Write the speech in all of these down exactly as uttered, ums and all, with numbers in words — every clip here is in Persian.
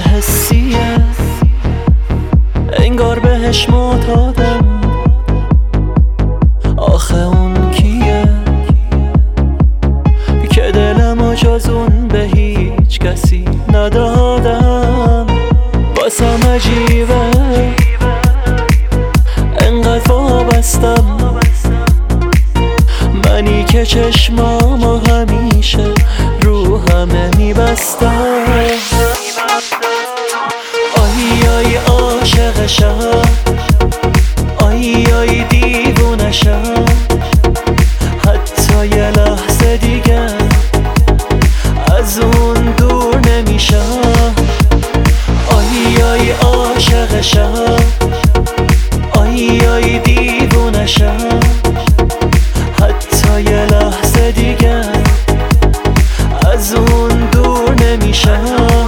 حسیه، انگار بهش معتادم. آخه اون کیه که دلمو جز اون به هیچ کسی ندادم؟ واسم عجیبه انقدر وابستم، منی که چشمامو همیشه رو همه میبستم. آی آی عاشقشم، آی آی دیوونشم، حتی یه لحظه دیگه از اون دور نمیشم. آی آی عاشقشم، آی آی دیوونشم، حتی یه لحظه دیگه از اون دور نمیشم.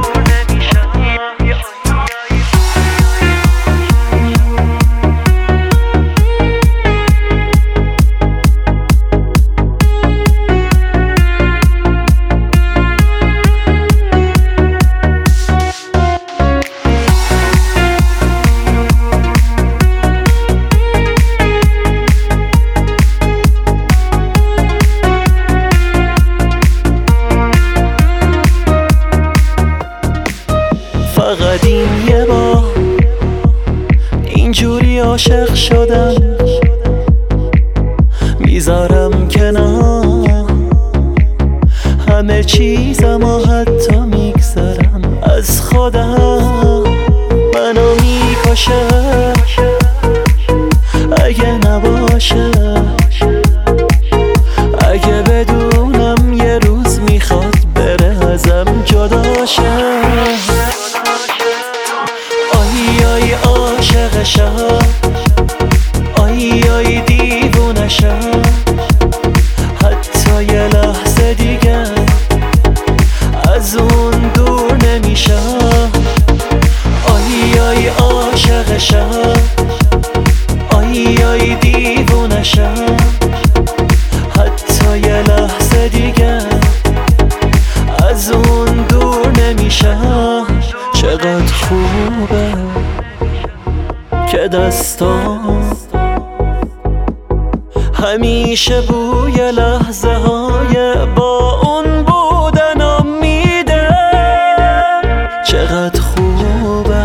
فقط این یه بار اینجوری عاشق شدم، میذارم کنار همه چیزم و حتی میگذرم از خودم. منو میکشه اگه نباشه، اگه بدونم یه روز میخواد بره ازم جدا شه. آی آی عاشقشم، آی آی دیوونشم، حتی یه لحظه دیگه از اون دور نمیشم. آی آی عاشقشم، آی آی دیوونشم، حتی یه لحظه دیگه از اون دور نمیشم. چقدر خوبه که دستام همیشه بوی لحظه های با اون بودنم میده. چقدر خوبه،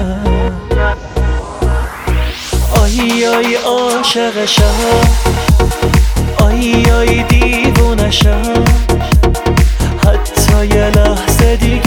آی آی عاشقشم، آی آی دیوونشم، حتی یه لحظه دیگه